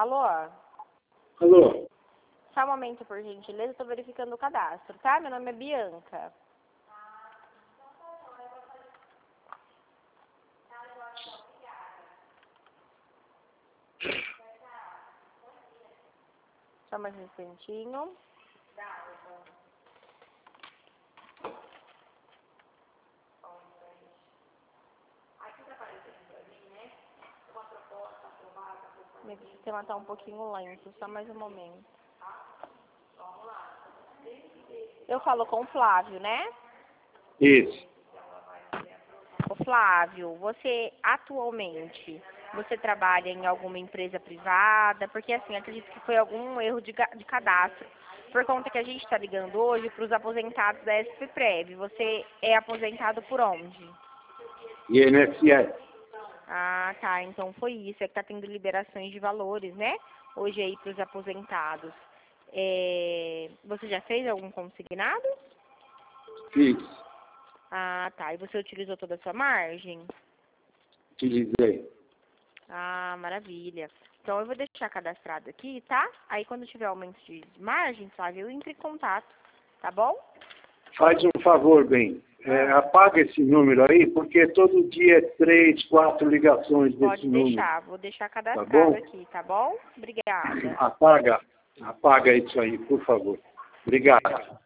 Alô? Alô? Só um momento, por gentileza, estou verificando o cadastro, tá? Meu nome é Bianca. Só mais um instantinho. Meu sistema está um pouquinho lento, só mais um momento. Eu falo com o Flávio, né? Isso. Ô Flávio, você atualmente, você trabalha em alguma empresa privada? Porque assim, acredito que foi algum erro de cadastro. Por conta que a gente está ligando hoje para os aposentados da SPPrev. Você é aposentado por onde? INSS. Ah, tá. Então foi isso. É que tá tendo liberações de valores, né? Hoje aí para os aposentados. Você já fez algum consignado? Fiz. Ah, tá. E você utilizou toda a sua margem? Utilizei. Ah, maravilha. Então eu vou deixar cadastrado aqui, tá? Aí quando tiver aumento de margem, Flávio, eu entro em contato, tá bom? Faz um favor, bem. Apaga esse número aí, porque todo dia é 3, 4 ligações desse Pode número. deixar, vou deixar Tá cadastrado bom? aqui, tá bom? Obrigada. Apaga isso aí, por favor. Obrigado.